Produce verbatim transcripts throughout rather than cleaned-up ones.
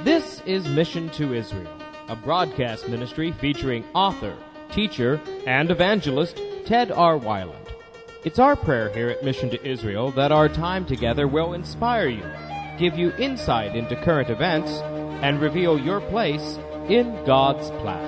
This is Mission to Israel, a broadcast ministry featuring author, teacher, and evangelist Ted R. Weiland. It's our prayer here at Mission to Israel that our time together will inspire you, give you insight into current events, and reveal your place in God's plan.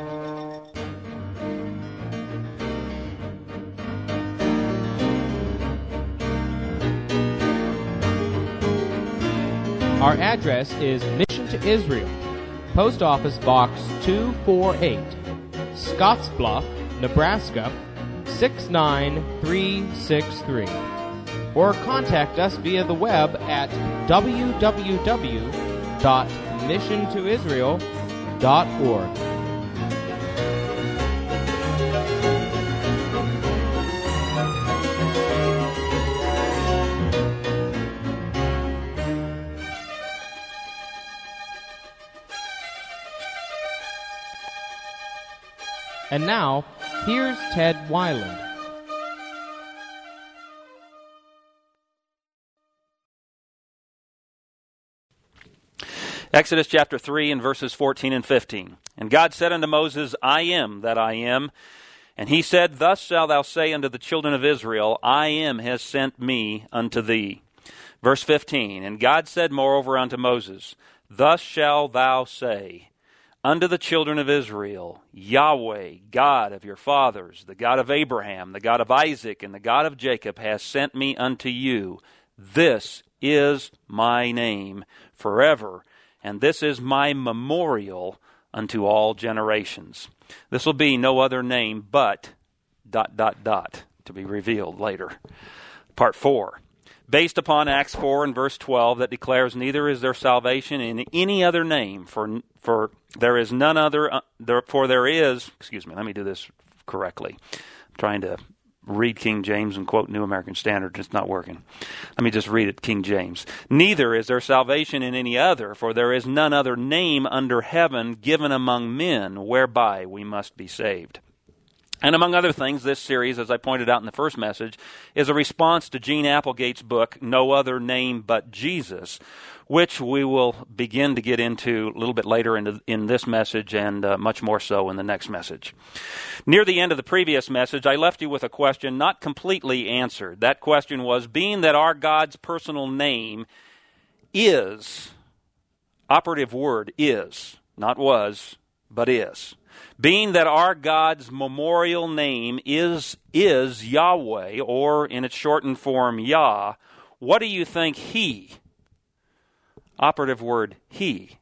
Our address is Mission to Israel, Post Office Box two forty-eight, Scottsbluff, Nebraska six nine three six three. Or contact us via the web at w w w dot mission to israel dot org. And now, here's Ted Weiland. Exodus chapter three and verses fourteen and fifteen. And God said unto Moses, I am that I am. And he said, Thus shalt thou say unto the children of Israel, I am has sent me unto thee. Verse fifteen. And God said moreover unto Moses, Thus shalt thou say unto the children of Israel, Yahweh, God of your fathers, the God of Abraham, the God of Isaac, and the God of Jacob, has sent me unto you. This is my name forever, and this is my memorial unto all generations. This will be no other name but dot, dot, dot, to be revealed later. Part four. Based upon Acts four and verse twelve, that declares, Neither is there salvation in any other name, for for there is none other, uh, there, for there is, excuse me, let me do this correctly. I'm trying to read King James and quote New American Standard. It's not working. Let me just read it, King James. Neither is there salvation in any other, for there is none other name under heaven given among men whereby we must be saved. And among other things, this series, as I pointed out in the first message, is a response to Gene Applegate's book, No Other Name But Jesus, which we will begin to get into a little bit later in, in this message and uh, much more so in the next message. Near the end of the previous message, I left you with a question not completely answered. That question was, being that our God's personal name is, operative word is, not was, but is. Being that our God's memorial name is is Yahweh, or in its shortened form, Yah, what do you think He, operative word He,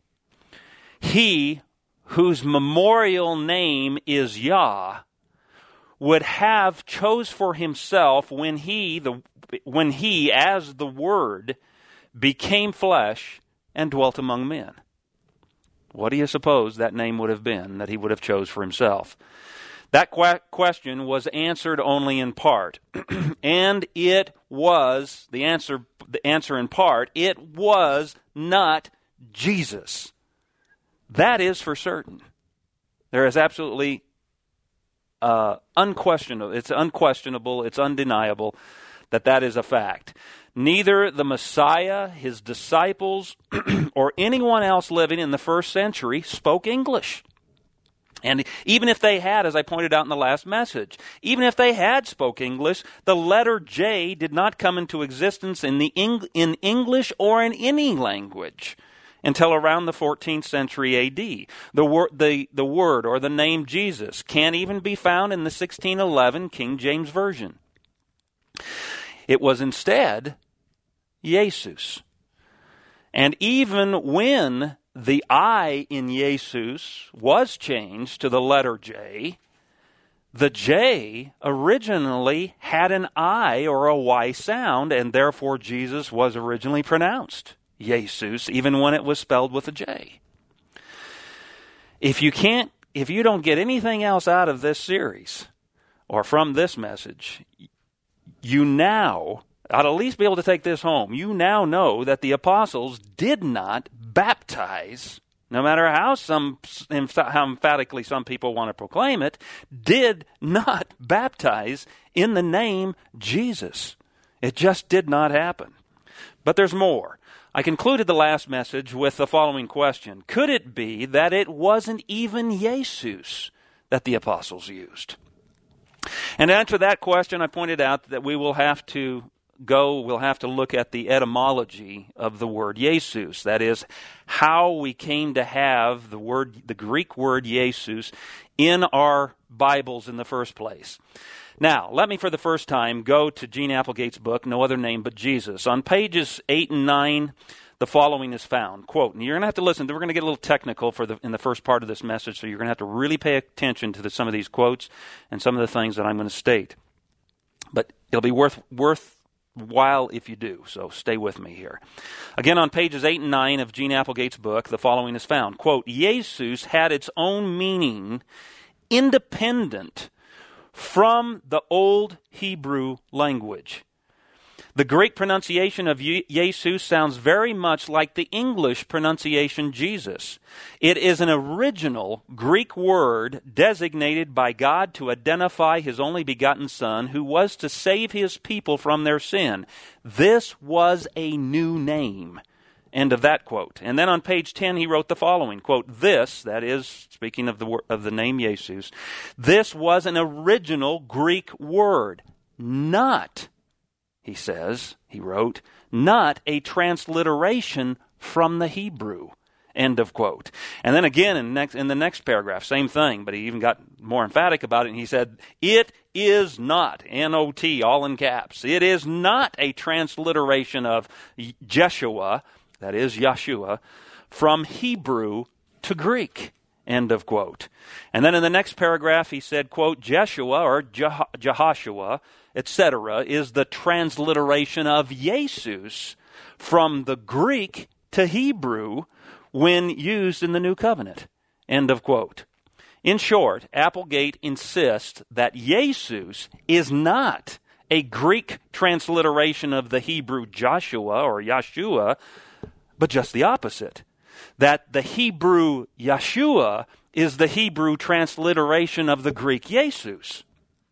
He whose memorial name is Yah, would have chose for Himself when He, the when He, as the Word, became flesh and dwelt among men? What do you suppose that name would have been that He would have chose for Himself? That que- question was answered only in part. And it was, the answer, the answer in part, it was not Jesus. That is for certain. There is absolutely uh, unquestionable, it's unquestionable, it's undeniable that that is a fact. Neither the Messiah, His disciples, or anyone else living in the first century spoke English. And even if they had, as I pointed out in the last message, even if they had spoke English, the letter J did not come into existence in the Eng- in English or in any language until around the fourteenth century A D. The, wor- the, the word or the name Jesus can't even be found in the sixteen eleven King James Version. It was instead Jesus. And even when the I in Jesus was changed to the letter J, the J originally had an I or a Y sound, and therefore Jesus was originally pronounced Jesus, even when it was spelled with a J. If you can't, if you don't get anything else out of this series or from this message, you now ought to at least be able to take this home. You now know that the apostles did not baptize, no matter how some how emphatically some people want to proclaim it, did not baptize in the name Jesus. It just did not happen. But there's more. I concluded the last message with the following question. Could it be that it wasn't even Jesus that the apostles used? And to answer that question, I pointed out that we will have to go, we'll have to look at the etymology of the word Jesus. That is, how we came to have the word, the Greek word Jesus in our Bibles in the first place. Now, let me for the first time go to Gene Applegate's book, No Other Name But Jesus. On pages eight and nine, the following is found. Quote, and you're going to have to listen. We're going to get a little technical for the in the first part of this message, so you're going to have to really pay attention to the, some of these quotes and some of the things that I'm going to state. But it'll be worth worthwhile if you do, so stay with me here. Again, on pages eight and nine of Gene Applegate's book, the following is found. Quote, Jesus had its own meaning independent from the old Hebrew language. The Greek pronunciation of Jesus sounds very much like the English pronunciation Jesus. It is an original Greek word designated by God to identify His only begotten Son, who was to save His people from their sin. This was a new name. End of that quote. And then on page ten, he wrote the following, quote, this, that is, speaking of the of the name Jesus, this was an original Greek word, not, he says, he wrote, not a transliteration from the Hebrew. End of quote. And then again in, next, in the next paragraph, same thing, but he even got more emphatic about it, and he said, it is not, N O T, all in caps, it is not a transliteration of Jeshua, that is Yeshua, from Hebrew to Greek, end of quote. And then in the next paragraph he said, quote, Jeshua or Jah- Jehoshua, et cetera, is the transliteration of Jesus from the Greek to Hebrew when used in the New Covenant, end of quote. In short, Applegate insists that Jesus is not a Greek transliteration of the Hebrew Joshua or Yeshua, but just the opposite. That the Hebrew Yeshua is the Hebrew transliteration of the Greek Jesus.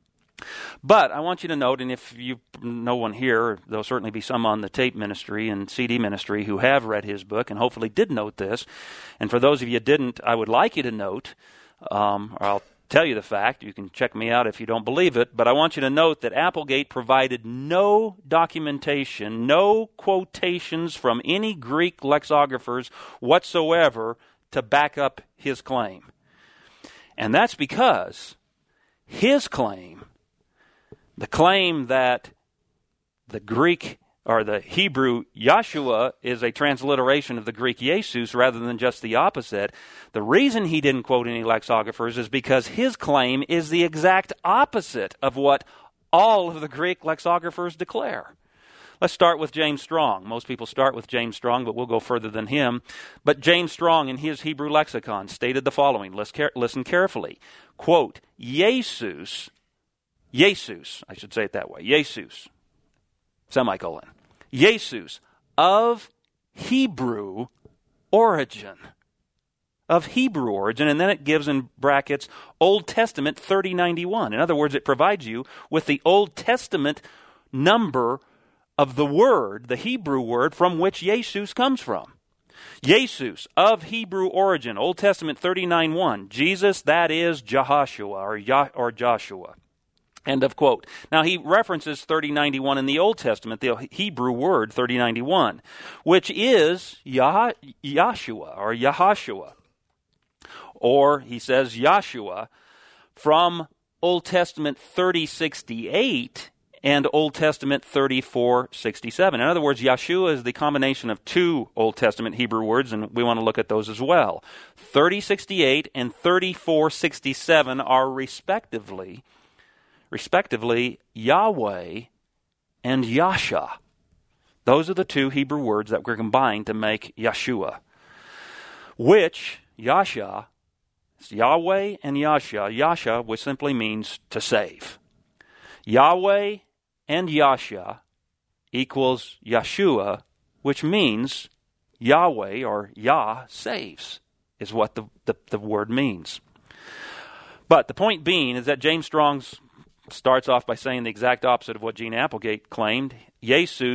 But I want you to note, and if you know one here, there'll certainly be some on the tape ministry and C D ministry who have read his book and hopefully did note this. And for those of you who didn't, I would like you to note, um, or I'll tell you the fact. You can check me out if you don't believe it, but I want you to note that Applegate provided no documentation, no quotations from any Greek lexicographers whatsoever to back up his claim. And that's because his claim, the claim that the Greek or the Hebrew Yeshua is a transliteration of the Greek Jesus rather than just the opposite, the reason he didn't quote any lexicographers is because his claim is the exact opposite of what all of the Greek lexicographers declare. Let's start with James Strong. Most people start with James Strong, but we'll go further than him. But James Strong, in his Hebrew lexicon, stated the following. Listen carefully. Quote, Jesus, Jesus, I should say it that way, Jesus, semicolon, Jesus of Hebrew origin. Of Hebrew origin, and then it gives in brackets Old Testament thirty ninety-one. In other words, it provides you with the Old Testament number of the word, the Hebrew word from which Jesus comes from. Jesus of Hebrew origin, Old Testament thirty ninety-one. Jesus, that is Jehoshua or, Yah, or Joshua. End of quote. Now he references thirty ninety-one in the Old Testament, the Hebrew word thirty ninety-one, which is Yah, Yahshua or Yahoshua. Or he says Yahshua from Old Testament thirty sixty-eight and Old Testament thirty-four sixty-seven. In other words, Yahshua is the combination of two Old Testament Hebrew words, and we want to look at those as well. thirty sixty-eight and thirty-four sixty-seven are respectively respectively, Yahweh and Yasha. Those are the two Hebrew words that were combined to make Yeshua, which, Yasha, Yahweh and Yasha, Yasha, which simply means to save. Yahweh and Yasha equals Yeshua, which means Yahweh or Yah saves, is what the, the, the word means. But the point being is that James Strong's starts off by saying the exact opposite of what Gene Applegate claimed. Jesus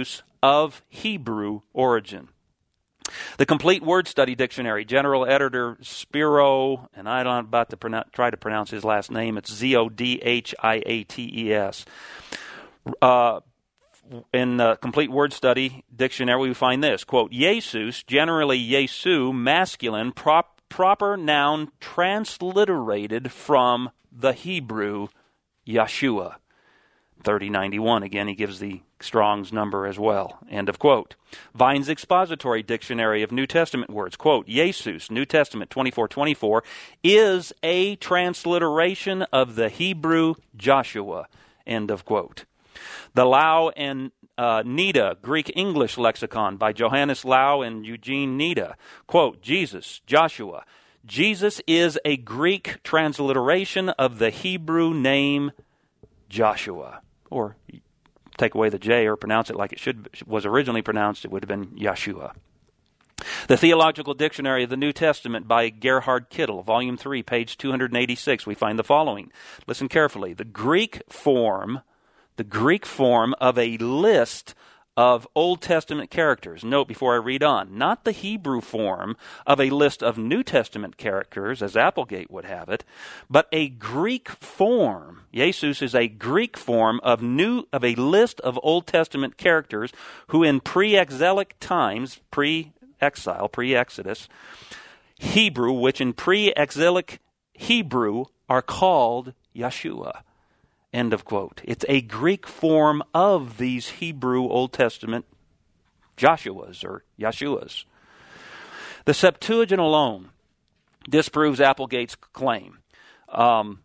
of Hebrew origin. The Complete Word Study Dictionary, General Editor Spiro, and I'm not about to pronounce, try to pronounce his last name, it's Z O D H I A T E S. Uh, in the Complete Word Study Dictionary, we find this, quote, Jesus, generally Yesu, masculine, prop, proper noun transliterated from the Hebrew Yeshua. thirty ninety-one, again, he gives the Strong's number as well. End of quote. Vine's Expository Dictionary of New Testament Words, quote, Jesus, New Testament twenty-four twenty-four, is a transliteration of the Hebrew Joshua. End of quote. The Lau and uh, Nida Greek-English Lexicon by Johannes Lau and Eugene Nida, quote, Jesus, Joshua. Jesus is a Greek transliteration of the Hebrew name Joshua. Or take away the J or pronounce it like it should was originally pronounced, it would have been Yeshua. The Theological Dictionary of the New Testament by Gerhard Kittel, Volume three, page two eighty-six, we find the following. Listen carefully. The Greek form, the Greek form of a list of Old Testament characters. Note before I read on, not the Hebrew form of a list of New Testament characters, as Applegate would have it, but a Greek form. Jesus is a Greek form of new of a list of Old Testament characters who in pre-exilic times, pre-exile, pre-Exodus, Hebrew, which in pre-exilic Hebrew are called Yeshua. End of quote. It's a Greek form of these Hebrew Old Testament Joshuas or Yeshuas. The Septuagint alone disproves Applegate's claim um,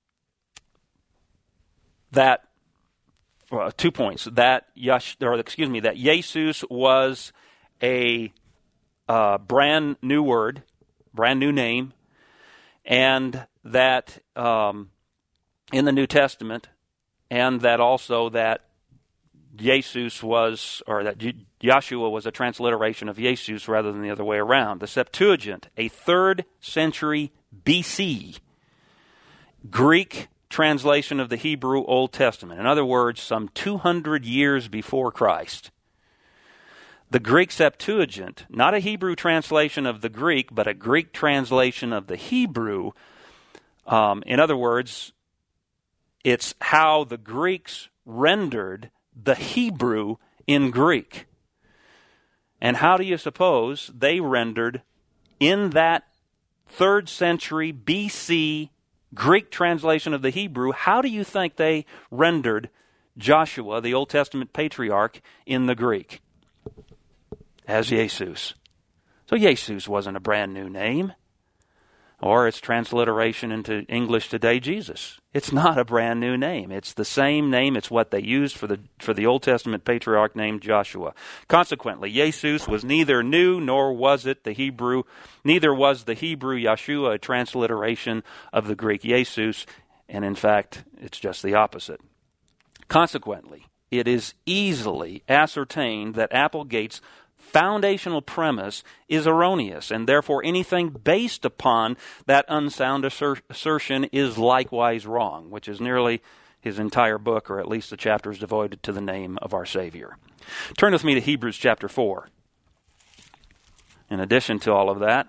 that well, two points that Yesh, or excuse me that Jesus was a uh, brand new word, brand new name, and that. Um, in the New Testament, and that also that Jesus was, or that Yeshua was a transliteration of Jesus rather than the other way around. The Septuagint, a third century B C Greek translation of the Hebrew Old Testament. In other words, some two hundred years before Christ. The Greek Septuagint, not a Hebrew translation of the Greek, but a Greek translation of the Hebrew. Um, in other words, it's how the Greeks rendered the Hebrew in Greek. And how do you suppose they rendered in that third century B C Greek translation of the Hebrew, how do you think they rendered Joshua, the Old Testament patriarch, in the Greek? As Jesus. So Jesus wasn't a brand new name. Or its transliteration into English today, Jesus. It's not a brand new name. It's the same name. It's what they used for the for the Old Testament patriarch named Joshua. Consequently, Jesus was neither new nor was it the Hebrew, neither was the Hebrew Yeshua a transliteration of the Greek Jesus, and in fact, it's just the opposite. Consequently, it is easily ascertained that Applegate's foundational premise is erroneous, and therefore anything based upon that unsound asser- assertion is likewise wrong, which is nearly his entire book, or at least the chapters devoted to the name of our Savior. Turn with me to Hebrews chapter four. In addition to all of that,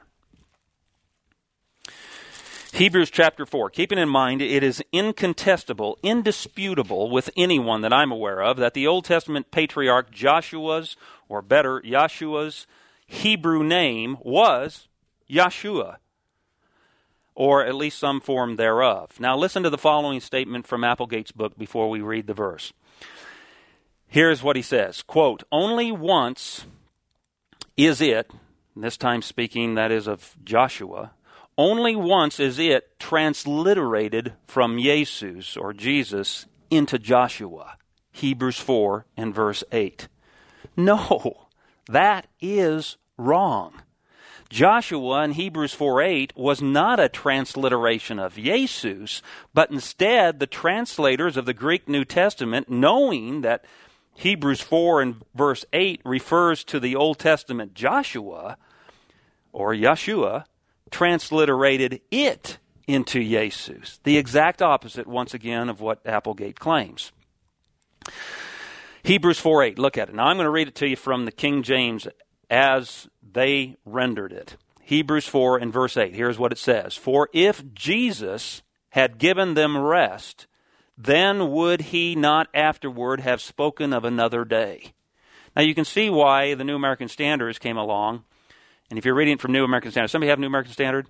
Hebrews chapter four, keeping in mind it is incontestable, indisputable with anyone that I'm aware of that the Old Testament patriarch Joshua's, or better, Yeshua's Hebrew name was Yeshua, or at least some form thereof. Now listen to the following statement from Applegate's book before we read the verse. Here's what he says, quote, only once is it, this time speaking that is of Joshua, only once is it transliterated from Jesus or Jesus into Joshua. Hebrews four and verse eight. No, that is wrong. Joshua in Hebrews four eight was not a transliteration of Jesus, but instead the translators of the Greek New Testament, knowing that Hebrews four and verse eight refers to the Old Testament Joshua or Yeshua, transliterated it into Jesus. The exact opposite, once again, of what Applegate claims. Hebrews four eight, look at it. Now I'm going to read it to you from the King James as they rendered it. Hebrews four and verse eight, here's what it says. For if Jesus had given them rest, then would he not afterward have spoken of another day? Now you can see why the New American Standards came along. And if you're reading from New American Standard, somebody have New American Standard?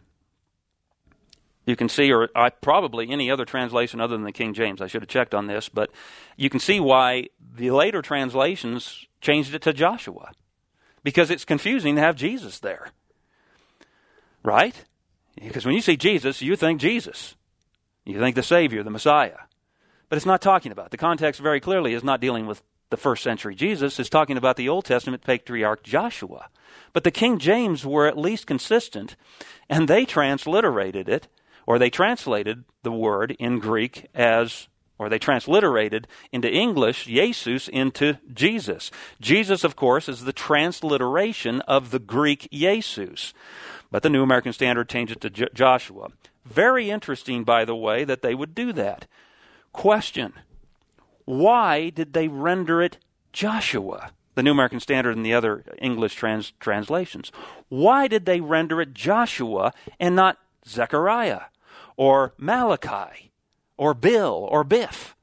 You can see, or I, probably any other translation other than the King James. I should have checked on this, but you can see why the later translations changed it to Joshua. Because it's confusing to have Jesus there. Right? Because when you see Jesus, you think Jesus. You think the Savior, the Messiah. But it's not talking about. The context very clearly is not dealing with the first century Jesus. It's talking about the Old Testament patriarch Joshua. But the King James were at least consistent, and they transliterated it, or they translated the word in Greek as, or they transliterated into English, Jesus, into Jesus. Jesus, of course, is the transliteration of the Greek Jesus. But the New American Standard changed it to J- Joshua. Very interesting, by the way, that they would do that. Question: why did they render it Joshua? The New American Standard and the other English trans- translations. Why did they render it Joshua and not Zechariah or Malachi or Bill or Biff?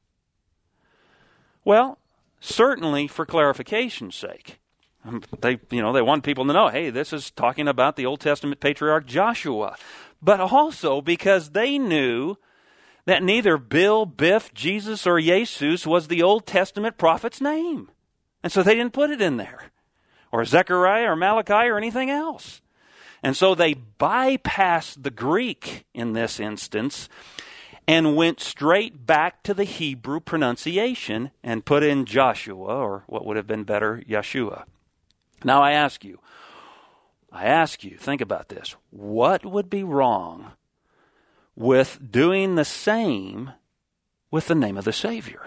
Well, certainly for clarification's sake. They, you know, they want people to know, hey, this is talking about the Old Testament patriarch Joshua. But also because they knew that neither Bill, Biff, Jesus, or Jesus was the Old Testament prophet's name. And so they didn't put it in there. Or Zechariah or Malachi or anything else. And so they bypassed the Greek in this instance and went straight back to the Hebrew pronunciation and put in Joshua, or what would have been better, Yeshua. Now I ask you, I ask you, think about this. What would be wrong with doing the same with the name of the Savior?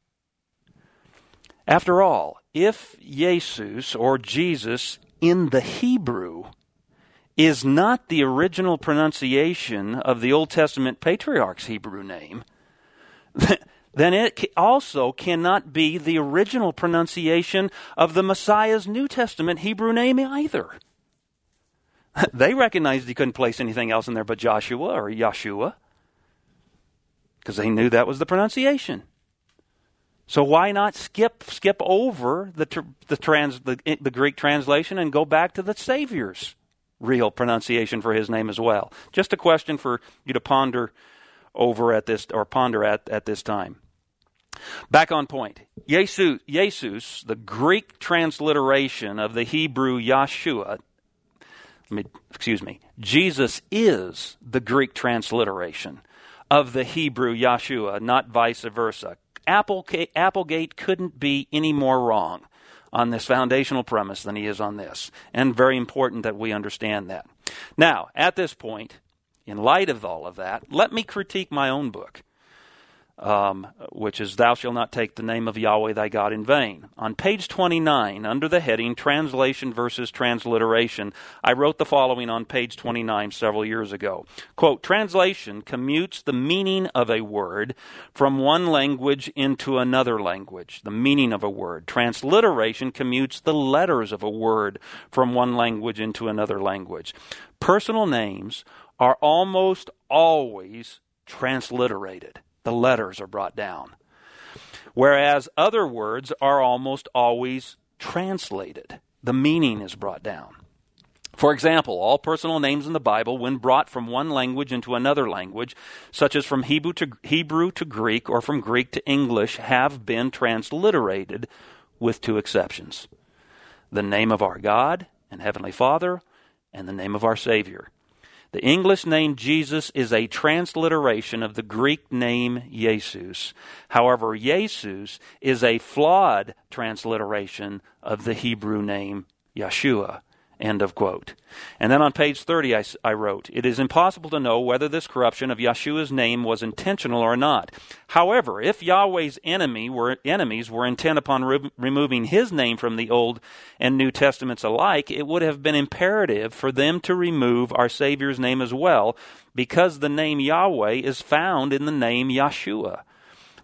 After all, if Jesus or Jesus in the Hebrew is not the original pronunciation of the Old Testament patriarch's Hebrew name, then it also cannot be the original pronunciation of the Messiah's New Testament Hebrew name either. They recognized he couldn't place anything else in there but Joshua or Yeshua, because they knew that was the pronunciation. So why not skip skip over the the trans the, the Greek translation and go back to the Savior's real pronunciation for his name as well? Just a question for you to ponder over at this, or ponder at at this time. Back on point. Jesus, Jesus, the Greek transliteration of the Hebrew Yeshua. Let me, excuse me. Jesus is the Greek transliteration of the Hebrew Yeshua, not vice versa. Applegate, Applegate couldn't be any more wrong on this foundational premise than he is on this. And very important that we understand that. Now, at this point, in light of all of that, let me critique my own book, um, which is Thou Shalt Not Take the Name of Yahweh Thy God in Vain. On page twenty-nine, under the heading Translation versus Transliteration, I wrote the following on page twenty-nine several years ago. Quote, translation commutes the meaning of a word from one language into another language, the meaning of a word. Transliteration commutes the letters of a word from one language into another language. Personal names are almost always transliterated. The letters are brought down. Whereas other words are almost always translated. The meaning is brought down. For example, all personal names in the Bible, when brought from one language into another language, such as from Hebrew to, Hebrew to Greek or from Greek to English, have been transliterated with two exceptions. The name of our God and Heavenly Father and the name of our Savior. The English name Jesus is a transliteration of the Greek name Jesus. However, Jesus is a flawed transliteration of the Hebrew name Yeshua. End of quote. And then on page thirty I, I wrote, it is impossible to know whether this corruption of Yeshua's name was intentional or not. However, if Yahweh's enemy were, enemies were intent upon re- removing his name from the Old and New Testaments alike, it would have been imperative for them to remove our Savior's name as well, because the name Yahweh is found in the name Yeshua.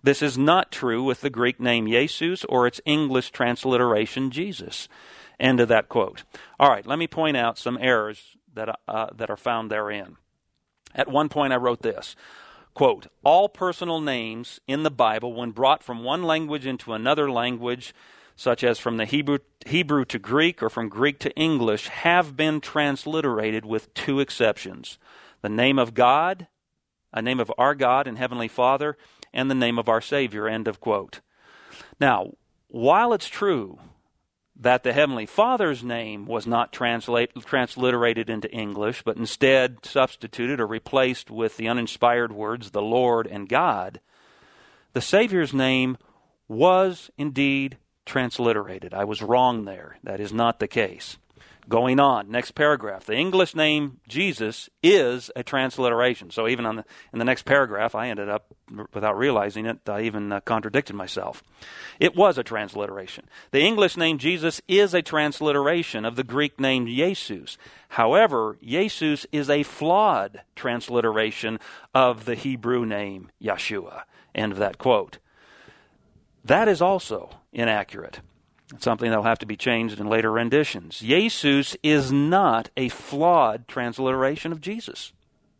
This is not true with the Greek name Jesus or its English transliteration Jesus. End of that quote. All right, let me point out some errors that, uh, that are found therein. At one point I wrote this, quote, all personal names in the Bible, when brought from one language into another language, such as from the Hebrew, Hebrew to Greek or from Greek to English, have been transliterated with two exceptions. The name of God, a name of our God and Heavenly Father, and the name of our Savior, end of quote. Now, while it's true that the Heavenly Father's name was not translate, transliterated into English, but instead substituted or replaced with the uninspired words, the Lord and God, the Savior's name was indeed transliterated. I was wrong there. That is not the case. Going on, next paragraph. The English name Jesus is a transliteration. So even on the, in the next paragraph, I ended up, without realizing it, I even uh, contradicted myself. It was a transliteration. The English name Jesus is a transliteration of the Greek name Jesus. However, Jesus is a flawed transliteration of the Hebrew name Yeshua. End of that quote. That is also inaccurate. It's something that will have to be changed in later renditions. Jesus is not a flawed transliteration of Jesus.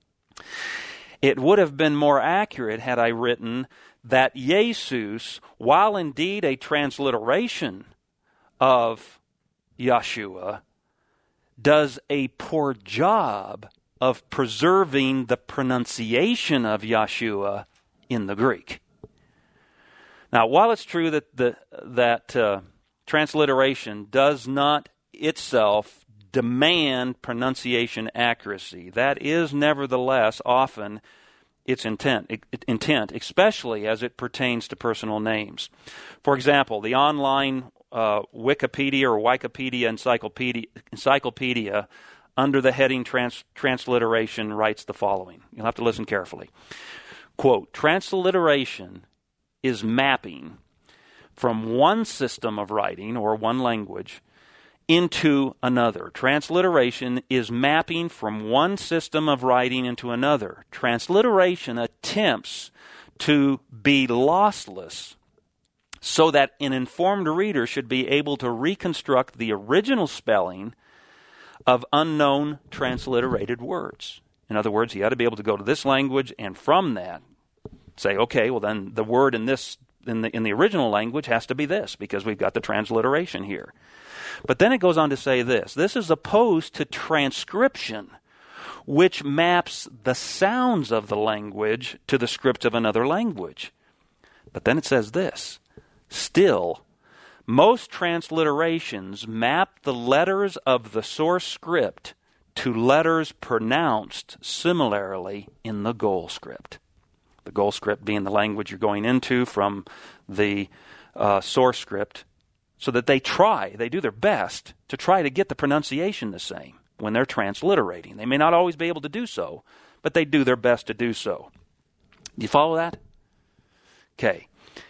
It would have been more accurate had I written that Jesus, while indeed a transliteration of Yeshua, does a poor job of preserving the pronunciation of Yeshua in the Greek. Now, while it's true that the that uh, transliteration does not itself demand pronunciation accuracy, that is nevertheless often its intent, it, intent, especially as it pertains to personal names. For example, the online uh, Wikipedia or Wikipedia encyclopedia, encyclopedia under the heading trans, transliteration writes the following. You'll have to listen carefully. Quote, transliteration is mapping from one system of writing or one language into another. Transliteration is mapping from one system of writing into another. Transliteration attempts to be lossless so that an informed reader should be able to reconstruct the original spelling of unknown transliterated words. In other words, he ought to be able to go to this language and from that say, okay, well then the word in this in the in the original language has to be this because we've got the transliteration here. But then it goes on to say this. This is opposed to transcription, which maps the sounds of the language to the script of another language. But then it says this. Still, most transliterations map the letters of the source script to letters pronounced similarly in the goal script. The goal script being the language you're going into from the uh, source script, so that they try, they do their best to try to get the pronunciation the same when they're transliterating. They may not always be able to do so, but they do their best to do so. Do you follow that? Okay.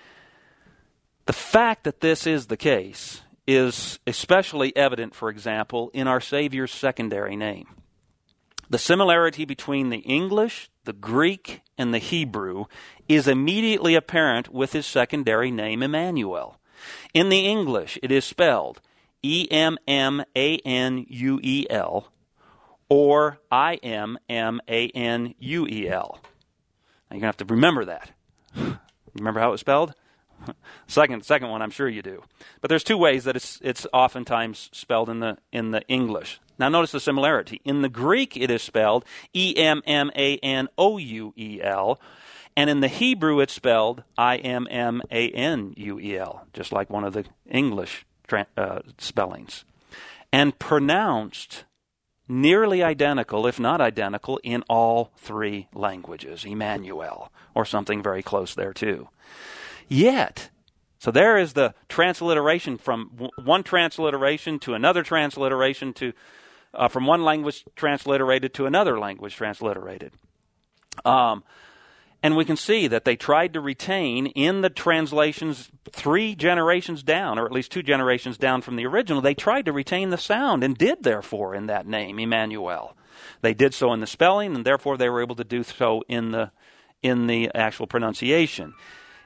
The fact that this is the case is especially evident, for example, in our Savior's secondary name. The similarity between the English, the Greek, and the Hebrew is immediately apparent with his secondary name, Emmanuel. In the English, it is spelled E M M A N U E L or I M M A N U E L. Now, you're going to have to remember that. Remember how it was spelled? Second, second one, I'm sure you do. But there's two ways that it's it's oftentimes spelled in the in the English. Now notice the similarity. In the Greek, it is spelled E M M A N O U E L, and in the Hebrew, it's spelled I M M A N U E L, just like one of the English tra- uh, spellings, and pronounced nearly identical, if not identical, in all three languages. Emmanuel, or something very close there too. Yet, so there is the transliteration from w- one transliteration to another transliteration to uh, from one language transliterated to another language transliterated. Um, and we can see that they tried to retain in the translations three generations down, or at least two generations down from the original, they tried to retain the sound and did therefore in that name, Emmanuel. They did so in the spelling, and therefore they were able to do so in the in the actual pronunciation.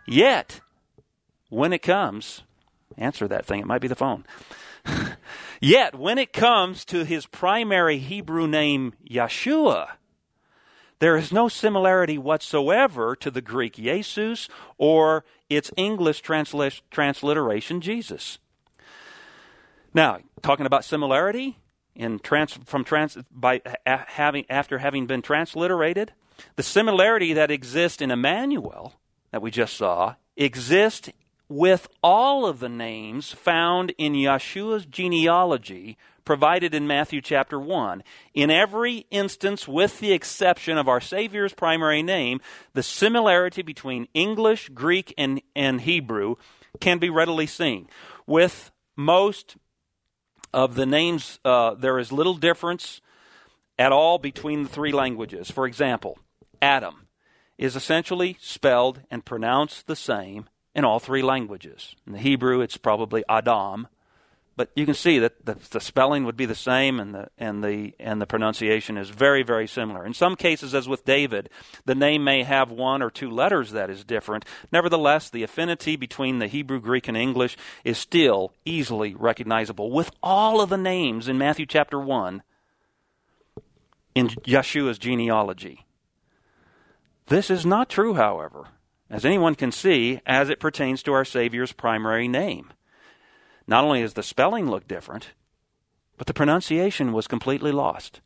Yet, when it comes, answer that thing, it might be the phone. Yet, when it comes to his primary Hebrew name, Yeshua, there is no similarity whatsoever to the Greek Jesus or its English transla- transliteration, Jesus. Now, talking about similarity in trans, from trans, by a, having after having been transliterated, the similarity that exists in Emmanuel that we just saw exists with all of the names found in Yeshua's genealogy provided in Matthew chapter one. In every instance, with the exception of our Savior's primary name, the similarity between English, Greek, and, and Hebrew can be readily seen. With most of the names, uh, there is little difference at all between the three languages. For example, Adam is essentially spelled and pronounced the same in all three languages. In the Hebrew, it's probably Adam, but you can see that the, the spelling would be the same, and the and the and the pronunciation is very, very similar. In some cases, as with David, the name may have one or two letters that is different. Nevertheless, the affinity between the Hebrew, Greek, and English is still easily recognizable. With all of the names in Matthew chapter one in Yeshua's genealogy. This is not true, however, as anyone can see, as it pertains to our Savior's primary name. Not only does the spelling look different, but the pronunciation was completely lost.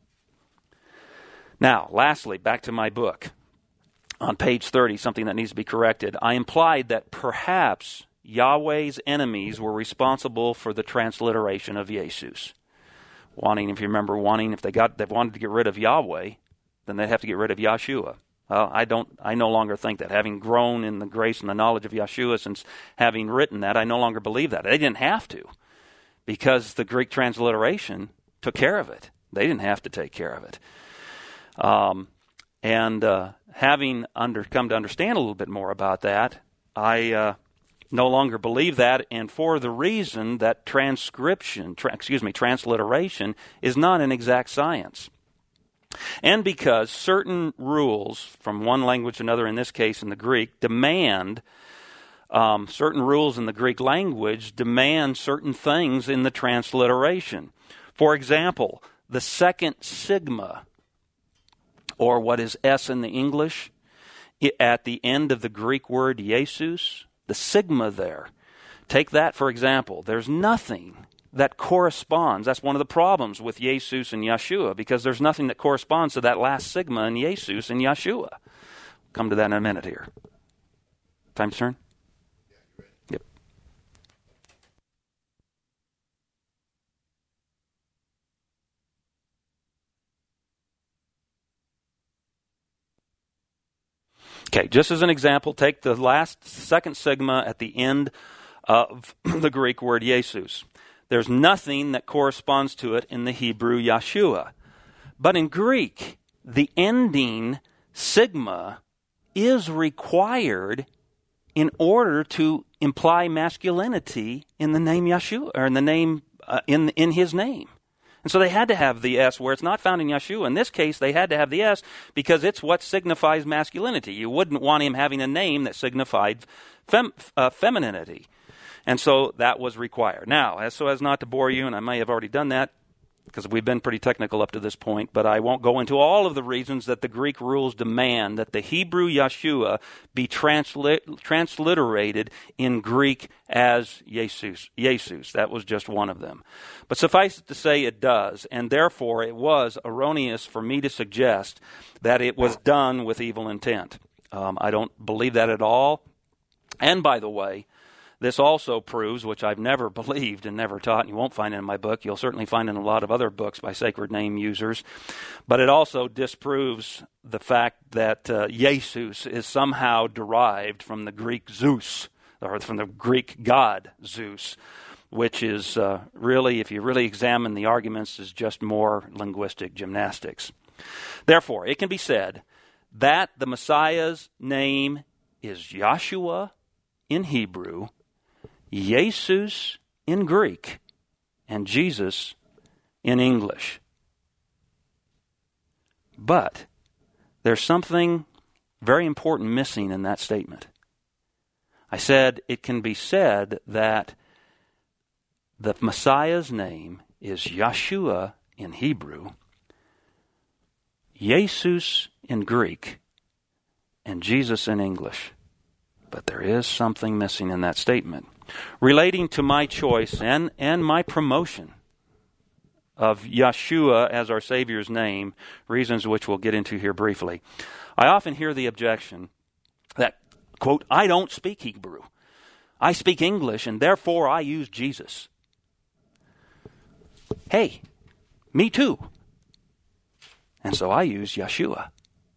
Now, lastly, back to my book. On page thirty, something that needs to be corrected. I implied that perhaps Yahweh's enemies were responsible for the transliteration of Jesus. Wanting, if you remember, wanting, if they got, they wanted to get rid of Yahweh, then they'd have to get rid of Yeshua. Well, I don't. I no longer think that. Having grown in the grace and the knowledge of Yeshua since having written that, I no longer believe that. They didn't have to, because the Greek transliteration took care of it. They didn't have to take care of it. Um, and uh, having under, come to understand a little bit more about that, I uh, no longer believe that, and for the reason that transcription, tra- excuse me, transliteration is not an exact science. And because certain rules from one language to another, in this case in the Greek, demand, um, certain rules in the Greek language demand certain things in the transliteration. For example, the second sigma, or what is S in the English, at the end of the Greek word Jesus, the sigma there. Take that for example. There's nothing that corresponds. That's one of the problems with Jesus and Yeshua, because there's nothing that corresponds to that last sigma in Jesus and Yeshua. Come to that in a minute here. Time to turn? Yep. Okay, just as an example, take the last second sigma at the end of the Greek word Jesus. There's nothing that corresponds to it in the Hebrew Yeshua. But in Greek, the ending sigma is required in order to imply masculinity in the name Yeshua, or in the name uh, in in his name. And so they had to have the S where it's not found in Yeshua. In this case, they had to have the S because it's what signifies masculinity. You wouldn't want him having a name that signified fem, uh, femininity. And so that was required. Now, as so as not to bore you, and I may have already done that because we've been pretty technical up to this point, but I won't go into all of the reasons that the Greek rules demand that the Hebrew Yeshua be translit- transliterated in Greek as Jesus. Jesus. That was just one of them. But suffice it to say it does, and therefore it was erroneous for me to suggest that it was done with evil intent. Um, I don't believe that at all. And by the way, this also proves, which I've never believed and never taught, and you won't find it in my book. You'll certainly find it in a lot of other books by sacred name users. But it also disproves the fact that uh, Jesus is somehow derived from the Greek Zeus, or from the Greek god Zeus, which is uh, really, if you really examine the arguments, is just more linguistic gymnastics. Therefore, it can be said that the Messiah's name is Yahshua in Hebrew, Jesus in Greek, and Jesus in English. But there's something very important missing in that statement. I said it can be said that the Messiah's name is Yeshua in Hebrew, Jesus in Greek, and Jesus in English. But there is something missing in that statement. Relating to my choice and, and my promotion of Yeshua as our Savior's name, reasons which we'll get into here briefly, I often hear the objection that, quote, I don't speak Hebrew. I speak English, and therefore I use Jesus. Hey, me too. And so I use Yeshua.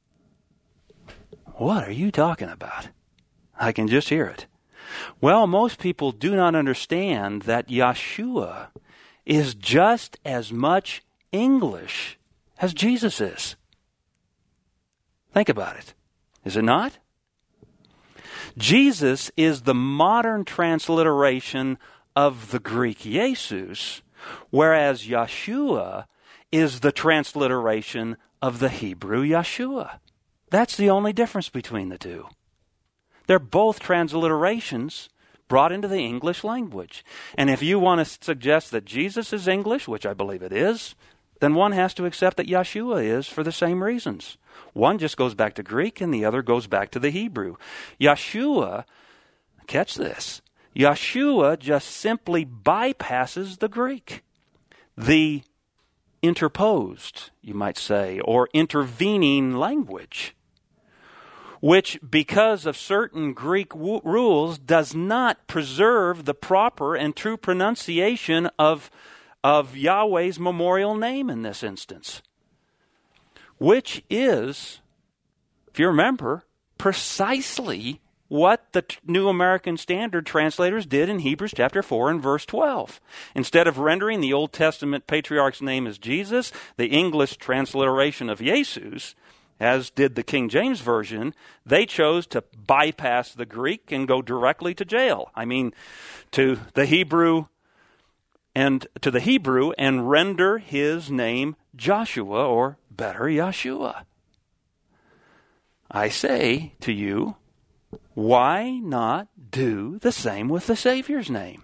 What are you talking about? I can just hear it. Well, most people do not understand that Yeshua is just as much English as Jesus is. Think about it. Is it not? Jesus is the modern transliteration of the Greek Jesus, whereas Yeshua is the transliteration of the Hebrew Yeshua. That's the only difference between the two. They're both transliterations brought into the English language. And if you want to suggest that Jesus is English, which I believe it is, then one has to accept that Yeshua is for the same reasons. One just goes back to Greek and the other goes back to the Hebrew. Yeshua, catch this, Yeshua just simply bypasses the Greek. The interposed, you might say, or intervening language, which, because of certain Greek w- rules, does not preserve the proper and true pronunciation of, of Yahweh's memorial name in this instance, which is, if you remember, precisely what the New American Standard translators did in Hebrews chapter four and verse twelve. Instead of rendering the Old Testament patriarch's name as Jesus, the English transliteration of Jesus, as did the King James Version, they chose to bypass the Greek and go directly to jail. I mean, to the Hebrew and to the Hebrew and render his name Joshua, or better, Yeshua. I say to you, why not do the same with the Savior's name?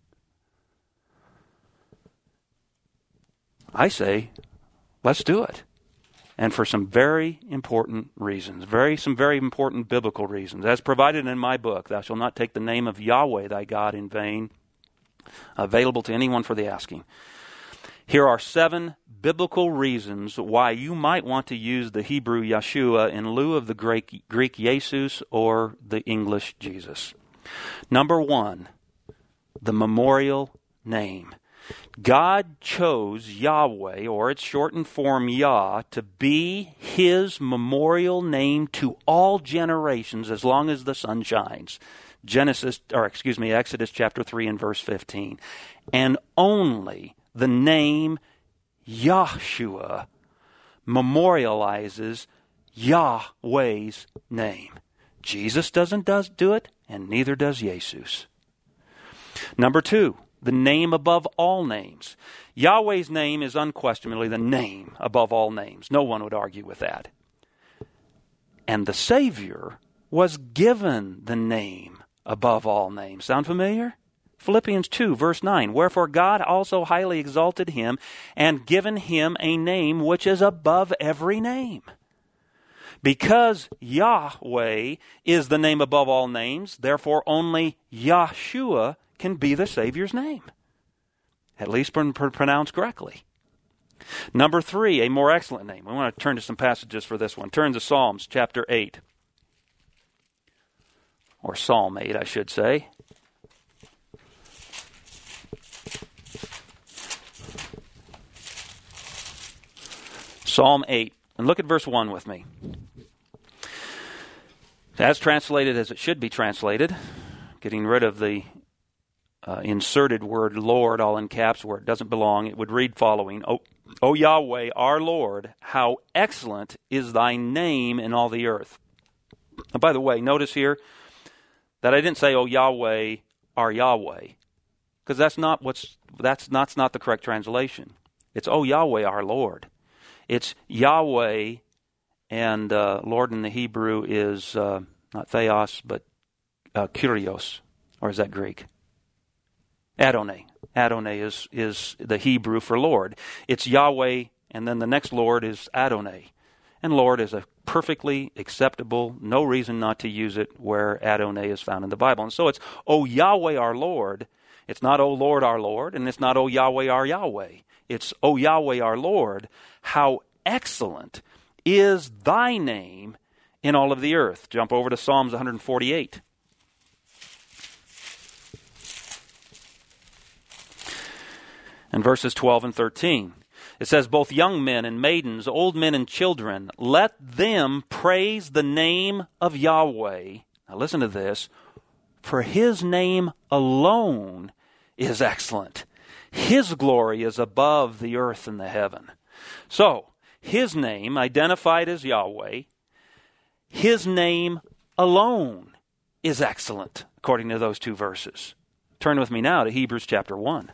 I say, let's do it. And for some very important reasons, very some very important biblical reasons, as provided in my book, Thou Shalt Not Take the Name of Yahweh Thy God in Vain, available to anyone for the asking. Here are seven biblical reasons why you might want to use the Hebrew Yeshua in lieu of the Greek, Greek Jesus or the English Jesus. Number one, the memorial name. God chose Yahweh, or its shortened form Yah, to be his memorial name to all generations as long as the sun shines. Genesis, or excuse me, Exodus chapter three and verse fifteen. And only the name Yahshua memorializes Yahweh's name. Jesus doesn't does do it, and neither does Jesus. Number two, the name above all names. Yahweh's name is unquestionably the name above all names. No one would argue with that. And the Savior was given the name above all names. Sound familiar? Philippians two, verse nine. Wherefore God also highly exalted him and given him a name which is above every name. Because Yahweh is the name above all names, therefore only Yahshua can be the Savior's name, at least pronounced correctly. Number three, a more excellent name. We want to turn to some passages for this one. Turn to Psalms chapter eight, or Psalm eight, I should say. Psalm eight, and look at verse one with me. As translated as it should be translated, getting rid of the Uh, inserted word Lord, all in caps, where it doesn't belong, it would read following, O, o Yahweh, our Lord, how excellent is thy name in all the earth. And by the way, notice here that I didn't say, O Yahweh, our Yahweh, because that's not what's that's not, that's not the correct translation. It's O Yahweh, our Lord. It's Yahweh, and uh, Lord in the Hebrew is uh, not theos, but uh, Kyrios, or is that Greek? Adonai. Adonai is, is the Hebrew for Lord. It's Yahweh, and then the next Lord is Adonai. And Lord is a perfectly acceptable, no reason not to use it where Adonai is found in the Bible. And so it's, O Yahweh our Lord. It's not, O Lord our Lord, and it's not, O Yahweh our Yahweh. It's, O Yahweh our Lord, how excellent is thy name in all of the earth. Jump over to Psalms one forty-eight. And verses twelve and thirteen. It says, both young men and maidens, old men and children, let them praise the name of Yahweh. Now listen to this. For his name alone is excellent. His glory is above the earth and the heaven. So, his name, identified as Yahweh, his name alone is excellent, according to those two verses. Turn with me now to Hebrews chapter one.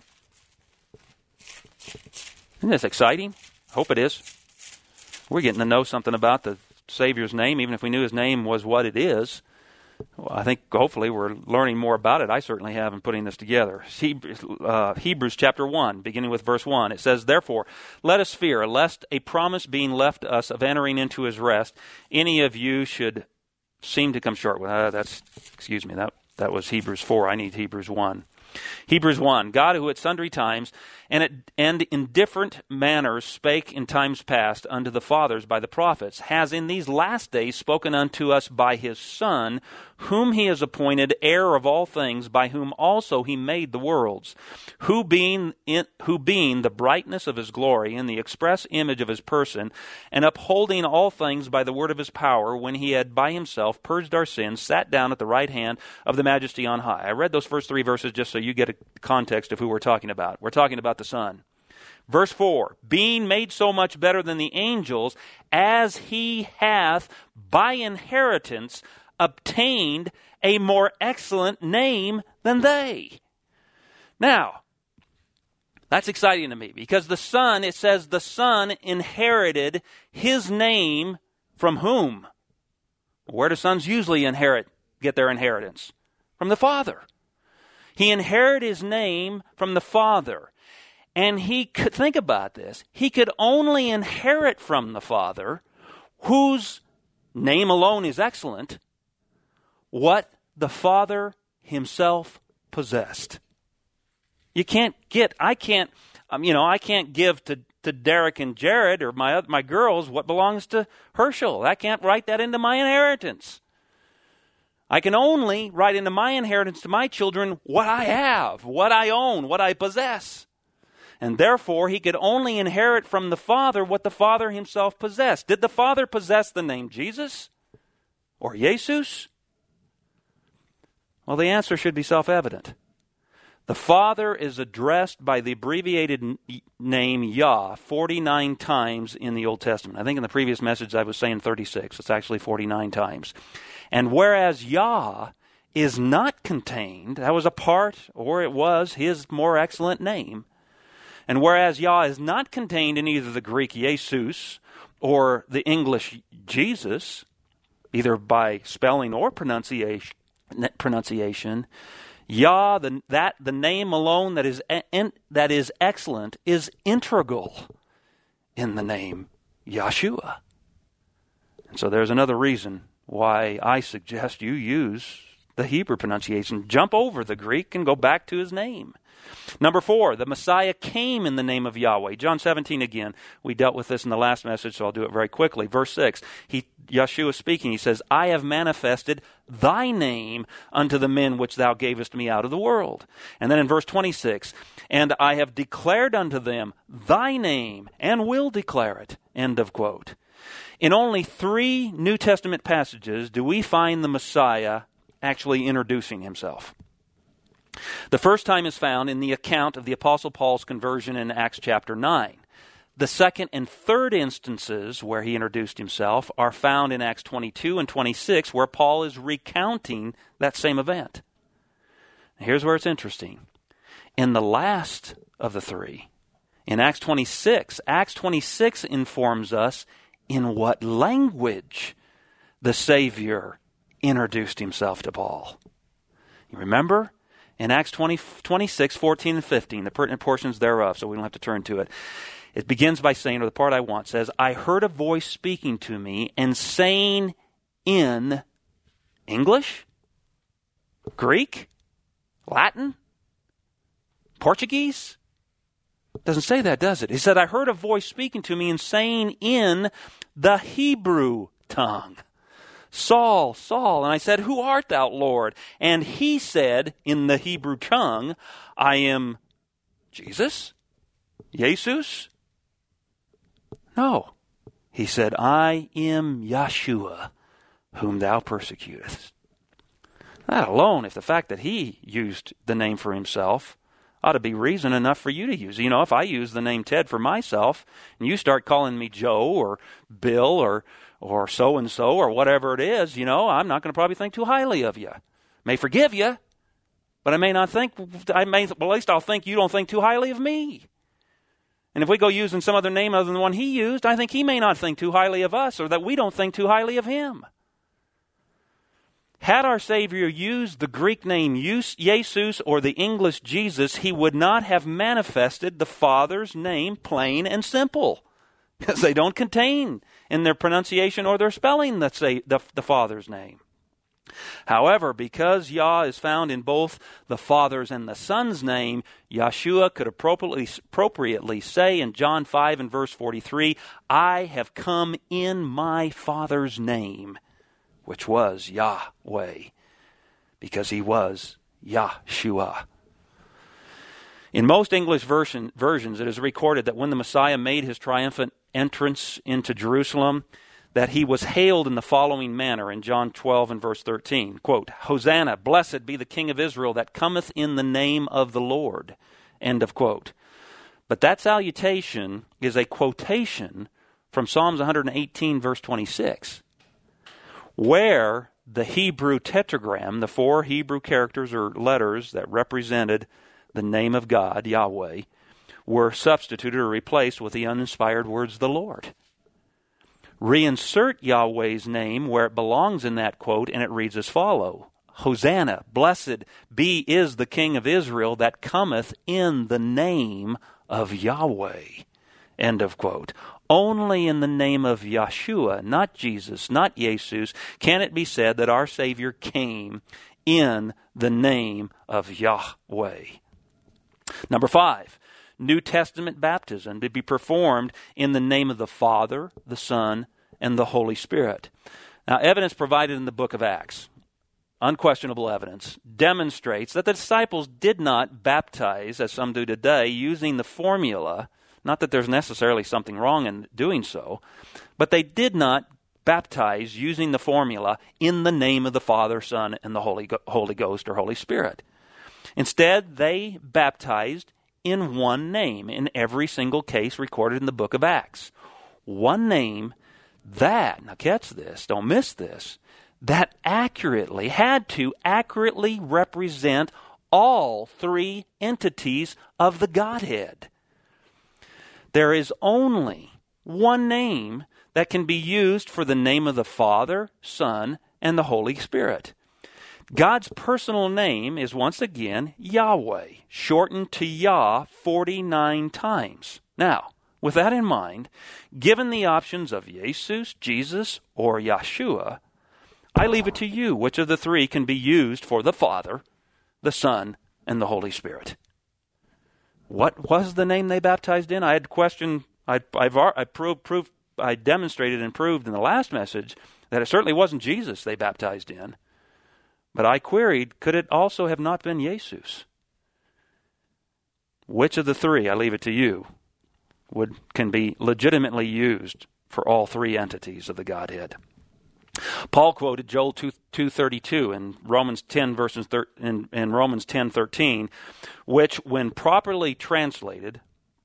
Isn't this exciting? I hope it is. We're getting to know something about the Savior's name, even if we knew his name was what it is. Well, I think hopefully we're learning more about it. I certainly have in putting this together. Hebrews, uh, Hebrews chapter one, beginning with verse one. It says, therefore, let us fear, lest a promise being left us of entering into his rest, any of you should seem to come short. Well, uh, that's, excuse me, that, that was Hebrews four. I need Hebrews one. Hebrews one, God who at sundry times and, at, and in different manners spake in times past unto the fathers by the prophets, has in these last days spoken unto us by his Son, whom he has appointed heir of all things, by whom also he made the worlds, who being, in, who being the brightness of his glory and the express image of his person, and upholding all things by the word of his power, when he had by himself purged our sins, sat down at the right hand of the majesty on high. I read those first three verses just so you get a context of who we're talking about. We're talking about the Son. Verse four, being made so much better than the angels, as he hath by inheritance obtained a more excellent name than they. Now, that's exciting to me, because the Son, it says the Son inherited his name from whom? Where do sons usually inherit, get their inheritance? From the Father. He inherited his name from the Father. And he could, think about this, he could only inherit from the Father, whose name alone is excellent, what the Father himself possessed. You can't get, I can't, um, you know, I can't give to, to Derek and Jared or my my girls what belongs to Herschel. I can't write that into my inheritance. I can only write into my inheritance to my children what I have, what I own, what I possess. And therefore, he could only inherit from the Father what the Father himself possessed. Did the Father possess the name Jesus? Or Jesus? Well, the answer should be self-evident. The Father is addressed by the abbreviated n- name Yah forty-nine times in the Old Testament. I think in the previous message I was saying thirty-six. It's actually forty-nine times. And whereas Yah is not contained, that was a part, or it was his more excellent name, and whereas Yah is not contained in either the Greek Jesus or the English Jesus, either by spelling or pronunciation, pronunciation Yah, the, that the name alone that is en, that is excellent, is integral in the name Yahshua. And so there's another reason why I suggest you use the Hebrew pronunciation. Jump over the Greek and go back to his name. Number four, the Messiah came in the name of Yahweh. John seventeen again. We dealt with this in the last message, so I'll do it very quickly. Verse six, he, Yeshua speaking, he says, I have manifested thy name unto the men which thou gavest me out of the world. And then in verse twenty-six, and I have declared unto them thy name, and will declare it. End of quote. In only three New Testament passages do we find the Messiah actually introducing himself. The first time is found in the account of the Apostle Paul's conversion in Acts chapter nine. The second and third instances where he introduced himself are found in Acts twenty-two and twenty-six, where Paul is recounting that same event. Here's where it's interesting. In the last of the three, in Acts twenty-six, Acts twenty-six informs us in what language the Savior introduced himself to Paul. You remember? In Acts twenty, twenty-six, fourteen, and fifteen, the pertinent portions thereof, so we don't have to turn to it. It begins by saying, or the part I want says, I heard a voice speaking to me and saying in English, Greek, Latin, Portuguese? Doesn't say that, does it? He said, I heard a voice speaking to me and saying in the Hebrew tongue, Saul, Saul. And I said, who art thou, Lord? And he said in the Hebrew tongue, I am Jesus? Jesus? No. He said, I am Yeshua, whom thou persecutest. That alone, if the fact that he used the name for himself, ought to be reason enough for you to use it. You know, if I use the name Ted for myself, and you start calling me Joe or Bill or or so-and-so or whatever it is, you know, I'm not going to probably think too highly of you. May forgive you, but I may not think, I may, well, at least I'll think you don't think too highly of me. And if we go using some other name other than the one he used, I think he may not think too highly of us, or that we don't think too highly of him. Had our Savior used the Greek name Jesus or the English Jesus, he would not have manifested the Father's name plain and simple, because they don't contain in their pronunciation or their spelling the, say, the, the Father's name. However, because Yah is found in both the Father's and the Son's name, Yeshua could appropriately, appropriately say in John five and verse forty-three, I have come in my Father's name, which was Yahweh, because he was Yahshua. In most English version, versions, it is recorded that when the Messiah made his triumphant entrance into Jerusalem, that he was hailed in the following manner in John twelve and verse thirteen. Quote, Hosanna, blessed be the King of Israel that cometh in the name of the Lord. End of quote. But that salutation is a quotation from Psalms one eighteen verse twenty-six, where the Hebrew tetragram, the four Hebrew characters or letters that represented the name of God, Yahweh, were substituted or replaced with the uninspired words of the Lord. Reinsert Yahweh's name where it belongs in that quote, and it reads as follows. Hosanna, blessed be is the King of Israel that cometh in the name of Yahweh. End of quote. Only in the name of Yeshua, not Jesus, not Jesus, can it be said that our Savior came in the name of Yahweh. Number five, New Testament baptism to be performed in the name of the Father, the Son, and the Holy Spirit. Now, evidence provided in the book of Acts, unquestionable evidence, demonstrates that the disciples did not baptize, as some do today, using the formula. Not that there's necessarily something wrong in doing so, but they did not baptize using the formula in the name of the Father, Son, and the Holy, Go- Holy Ghost or Holy Spirit. Instead, they baptized in one name in every single case recorded in the book of Acts. One name that, now catch this, don't miss this, that accurately, had to accurately represent all three entities of the Godhead. There is only one name that can be used for the name of the Father, Son, and the Holy Spirit. God's personal name is once again Yahweh, shortened to Yah forty-nine times. Now, with that in mind, given the options of Jesus, Jesus, or Yeshua, I leave it to you which of the three can be used for the Father, the Son, and the Holy Spirit. What was the name they baptized in? I had questioned, I, I've I proved, proved, I demonstrated and proved in the last message that it certainly wasn't Jesus they baptized in. But I queried, could it also have not been Jesus? Which of the three, I leave it to you, would can be legitimately used for all three entities of the Godhead? Paul quoted Joel two thirty-two in Romans ten verses thir- in, in Romans ten thirteen, which, when properly translated,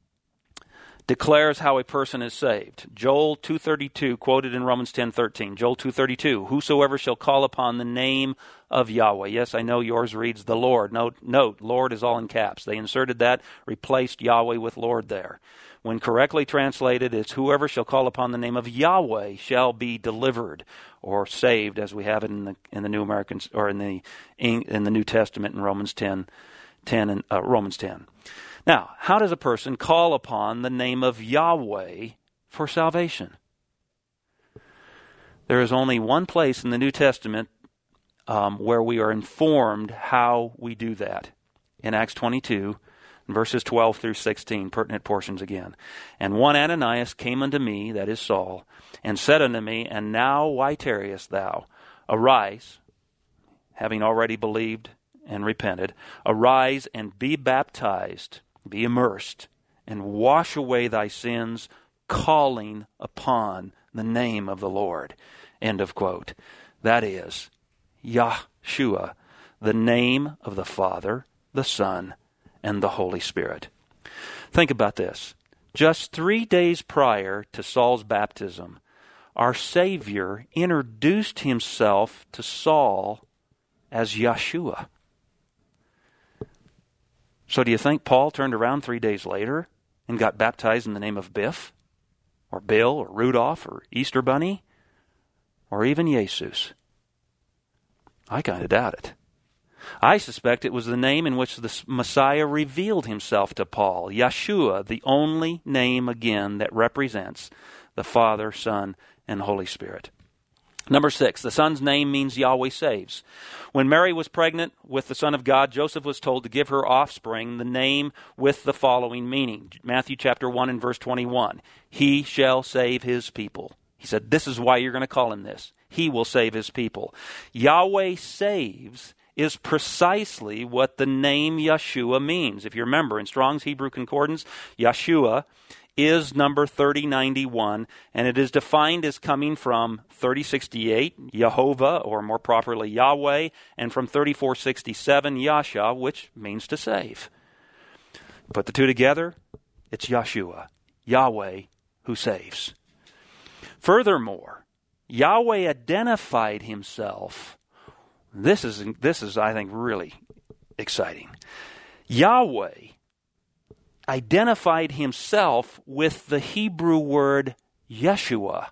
declares how a person is saved. Joel two thirty-two, quoted in Romans ten thirteen. Joel two thirty-two, whosoever shall call upon the name of Yahweh. Yes, I know yours reads the Lord. Note, note, Lord is all in caps. They inserted that, replaced Yahweh with Lord there. When correctly translated, it's whoever shall call upon the name of Yahweh shall be delivered or saved, as we have it in the in the New American or in the in the New Testament in Romans ten, ten and uh, Romans ten. Now, how does a person call upon the name of Yahweh for salvation? There is only one place in the New Testament um, where we are informed how we do that. In Acts twenty-two, verses twelve through sixteen, pertinent portions again. And one Ananias came unto me, that is Saul, and said unto me, And now why tarriest thou? Arise, having already believed and repented, arise and be baptized, be immersed, and wash away thy sins, calling upon the name of the Lord. End of quote. That is Yahshua, the name of the Father, the Son, and the Holy Spirit. Think about this. Just three days prior to Saul's baptism, our Savior introduced himself to Saul as Yahshua. So do you think Paul turned around three days later and got baptized in the name of Biff, or Bill, or Rudolph, or Easter Bunny, or even Jesus? I kind of doubt it. I suspect it was the name in which the Messiah revealed himself to Paul. Yeshua, the only name again that represents the Father, Son, and Holy Spirit. Number six, the Son's name means Yahweh saves. When Mary was pregnant with the Son of God, Joseph was told to give her offspring the name with the following meaning. Matthew chapter one and verse twenty-one. He shall save his people. He said, this is why you're going to call him this. He will save his people. Yahweh saves is precisely what the name Yeshua means. If you remember, in Strong's Hebrew Concordance, Yeshua is number thirty ninety-one, and it is defined as coming from thirty sixty-eight, Yehovah, or more properly Yahweh, and from thirty-four sixty-seven, Yasha, which means to save. Put the two together, it's Yeshua, Yahweh who saves. Furthermore, Yahweh identified himself. This is, this is, I think, really exciting. Yahweh identified himself with the Hebrew word Yeshua,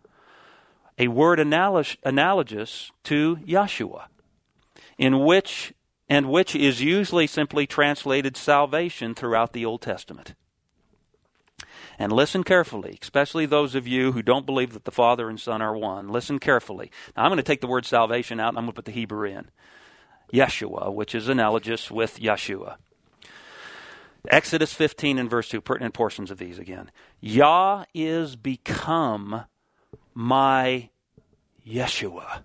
a word analog- analogous to Yahshua, in which and which is usually simply translated salvation throughout the Old Testament. And listen carefully, especially those of you who don't believe that the Father and Son are one. Listen carefully. Now, I'm going to take the word salvation out and I'm going to put the Hebrew in. Yeshua, which is analogous with Yeshua. Exodus fifteen and verse two, pertinent portions of these again. Yah is become my Yeshua.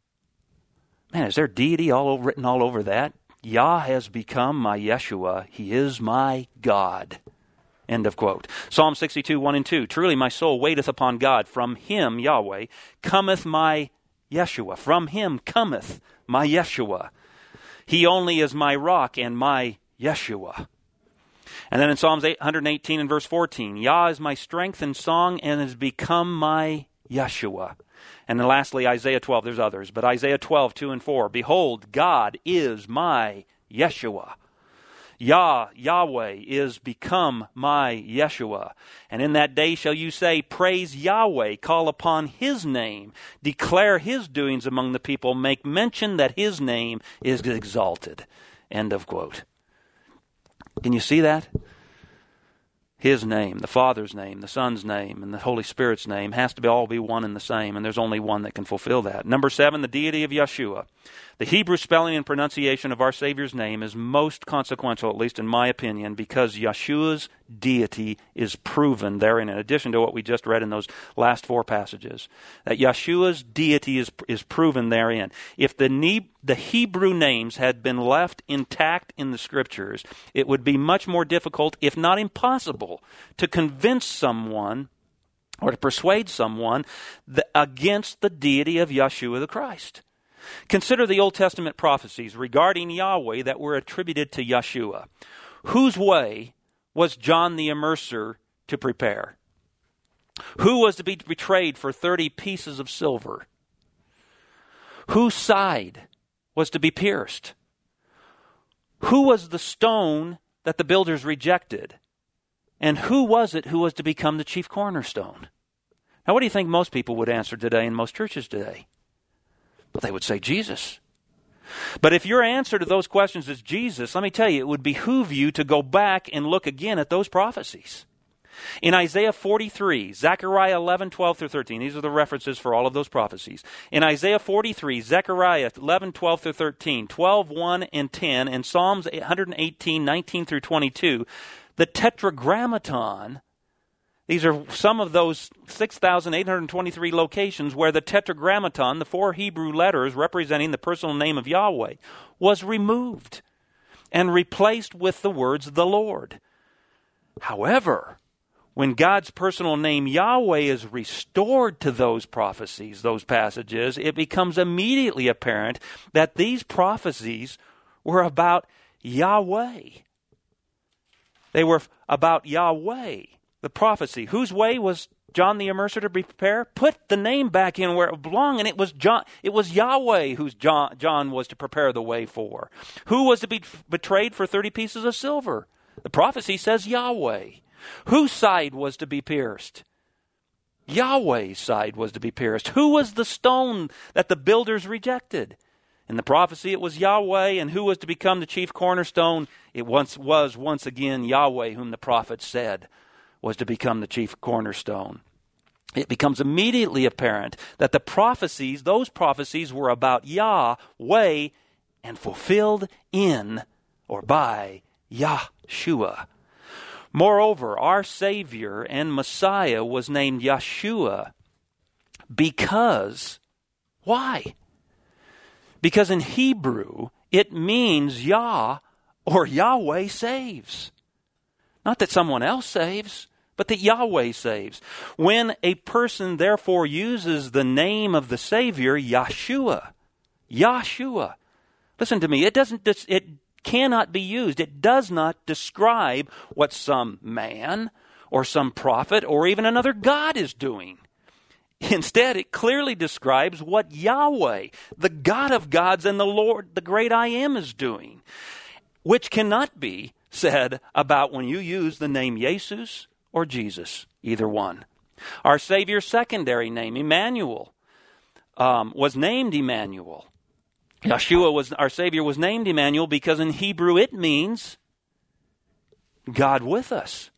Man, is there deity all over, written all over that? Yah has become my Yeshua. He is my God. End of quote. Psalm sixty-two, one and two. Truly my soul waiteth upon God. From him, Yahweh, cometh my Yeshua. From him cometh my Yeshua. He only is my rock and my Yeshua. And then in Psalms one hundred eighteen and verse fourteen, Yah is my strength and song and has become my Yeshua. And then lastly, Isaiah twelve, there's others, but Isaiah twelve, two and four, behold, God is my Yeshua. Yah, Yahweh, is become my Yeshua. And in that day shall you say, praise Yahweh, call upon his name, declare his doings among the people, make mention that his name is exalted. End of quote. Can you see that? His name, the Father's name, the Son's name, and the Holy Spirit's name has to be all be one and the same, and there's only one that can fulfill that. Number seven, the deity of Yeshua. The Hebrew spelling and pronunciation of our Savior's name is most consequential, at least in my opinion, because Yeshua's deity is proven therein, in addition to what we just read in those last four passages. That Yeshua's deity is, is proven therein. If the, ne- the Hebrew names had been left intact in the Scriptures, it would be much more difficult, if not impossible, to convince someone or to persuade someone that, against the deity of Yeshua the Christ. Consider the Old Testament prophecies regarding Yahweh that were attributed to Yeshua. Whose way was John the Immerser to prepare? Who was to be betrayed for thirty pieces of silver? Whose side was to be pierced? Who was the stone that the builders rejected? And who was it who was to become the chief cornerstone? Now, what do you think most people would answer today in most churches today? Well, they would say Jesus. But if your answer to those questions is Jesus, let me tell you, it would behoove you to go back and look again at those prophecies. In Isaiah forty-three, Zechariah eleven, twelve through thirteen, these are the references for all of those prophecies. In Isaiah forty-three, Zechariah eleven, twelve through thirteen, twelve, one and ten, and Psalms one eighteen, nineteen through twenty-two, the Tetragrammaton, these are some of those six thousand eight hundred twenty-three locations where the Tetragrammaton, the four Hebrew letters representing the personal name of Yahweh, was removed and replaced with the words the Lord. However, when God's personal name Yahweh is restored to those prophecies, those passages, it becomes immediately apparent that these prophecies were about Yahweh. They were about Yahweh, the prophecy. Whose way was John the Immerser to prepare? Put the name back in where it belonged, and it was John. It was Yahweh whose John, John was to prepare the way for. Who was to be betrayed for thirty pieces of silver? The prophecy says Yahweh. Whose side was to be pierced? Yahweh's side was to be pierced. Who was the stone that the builders rejected? In the prophecy, it was Yahweh, and who was to become the chief cornerstone? It once was once again Yahweh, whom the prophet said was to become the chief cornerstone. It becomes immediately apparent that the prophecies, those prophecies were about Yahweh and fulfilled in or by Yahshua. Moreover, our Savior and Messiah was named Yeshua because, why? Because in Hebrew, it means Yah or Yahweh saves. Not that someone else saves, but that Yahweh saves. When a person therefore uses the name of the Savior, Yeshua, Yeshua, listen to me, it doesn't, it cannot be used. It does not describe what some man or some prophet or even another God is doing. Instead, it clearly describes what Yahweh, the God of gods and the Lord, the great I Am, is doing, which cannot be said about when you use the name Jesus or Jesus, either one. Our Savior's secondary name, Emmanuel, um, was named Emmanuel. Yeshua was, our Savior was named Emmanuel because in Hebrew it means God with us.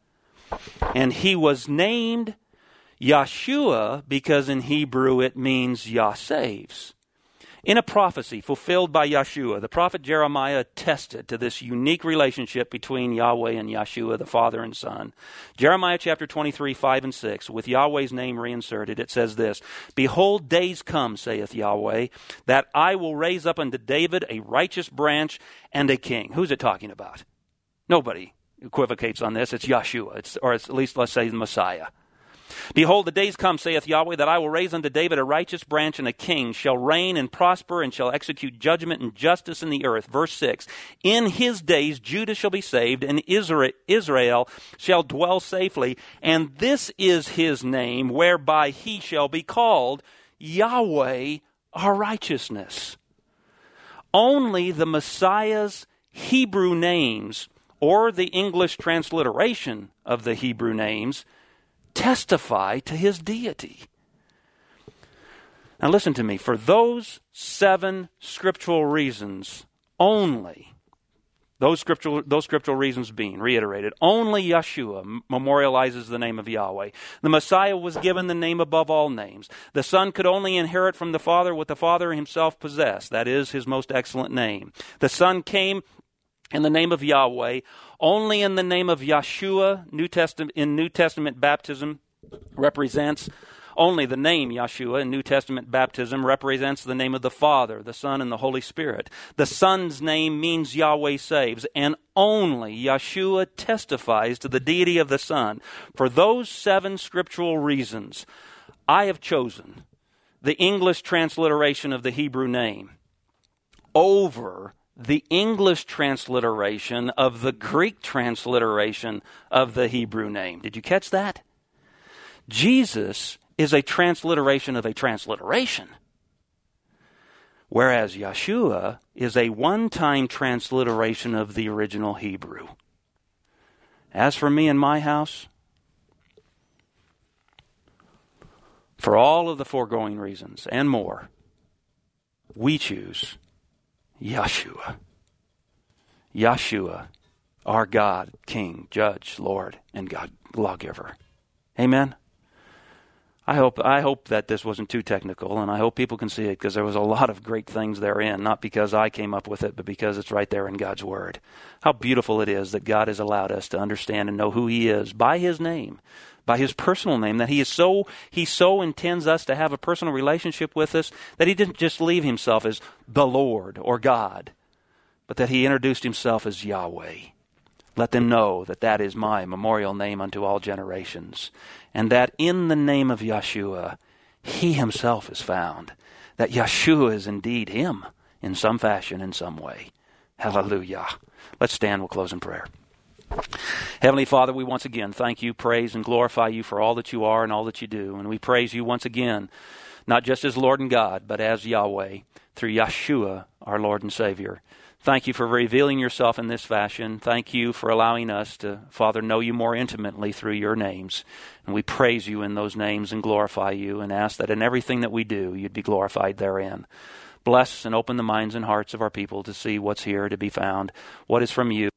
And he was named Yeshua because in Hebrew it means Yah saves. In a prophecy fulfilled by Yeshua, the prophet Jeremiah attested to this unique relationship between Yahweh and Yeshua, the Father and Son. Jeremiah chapter twenty-three, five and six, with Yahweh's name reinserted, it says this, "Behold, days come, saith Yahweh, that I will raise up unto David a righteous branch and a king." Who's it talking about? Nobody equivocates on this. It's Yeshua, it's, or it's, at least let's say the Messiah. "Behold, the days come, saith Yahweh, that I will raise unto David a righteous branch, and a king shall reign and prosper, and shall execute judgment and justice in the earth." Verse six, "In his days Judah shall be saved, and Israel shall dwell safely, and this is his name, whereby he shall be called Yahweh our righteousness." Only the Messiah's Hebrew names, or the English transliteration of the Hebrew names, testify to his deity. Now listen to me. For those seven scriptural reasons only, those scriptural, those scriptural reasons being reiterated, only Yeshua memorializes the name of Yahweh. The Messiah was given the name above all names. The Son could only inherit from the Father what the Father himself possessed. That is his most excellent name. The Son came in the name of Yahweh. Only in the name of Yeshua, New Testament, in New Testament baptism represents, only the name Yeshua in New Testament baptism represents the name of the Father, the Son, and the Holy Spirit. The Son's name means Yahweh saves, and only Yeshua testifies to the deity of the Son. For those seven scriptural reasons, I have chosen the English transliteration of the Hebrew name over the English transliteration of the Greek transliteration of the Hebrew name. Did you catch that? Jesus is a transliteration of a transliteration, whereas Yeshua is a one-time transliteration of the original Hebrew. As for me and my house, for all of the foregoing reasons and more, we choose Yeshua. Yeshua, our God, King, Judge, Lord, and God, Lawgiver. Amen? I hope I hope that this wasn't too technical, and I hope people can see it, because there was a lot of great things therein, not because I came up with it, but because it's right there in God's Word. How beautiful it is that God has allowed us to understand and know who He is by His name, by His personal name, that He is so He so intends us to have a personal relationship with us, that He didn't just leave Himself as the Lord or God, but that He introduced Himself as Yahweh. Let them know that that is my memorial name unto all generations, and that in the name of Yeshua, He Himself is found, that Yeshua is indeed Him in some fashion, in some way. Hallelujah. Let's stand, we'll close in prayer. Heavenly Father, we once again thank You, praise and glorify You for all that You are and all that You do, and we praise You once again, not just as Lord and God, but as Yahweh, through Yeshua, our Lord and Savior. Thank You for revealing Yourself in this fashion. Thank You for allowing us to, Father, know You more intimately through Your names. And we praise You in those names and glorify You, and ask that in everything that we do, You'd be glorified therein. Bless and open the minds and hearts of our people to see what's here to be found, what is from You.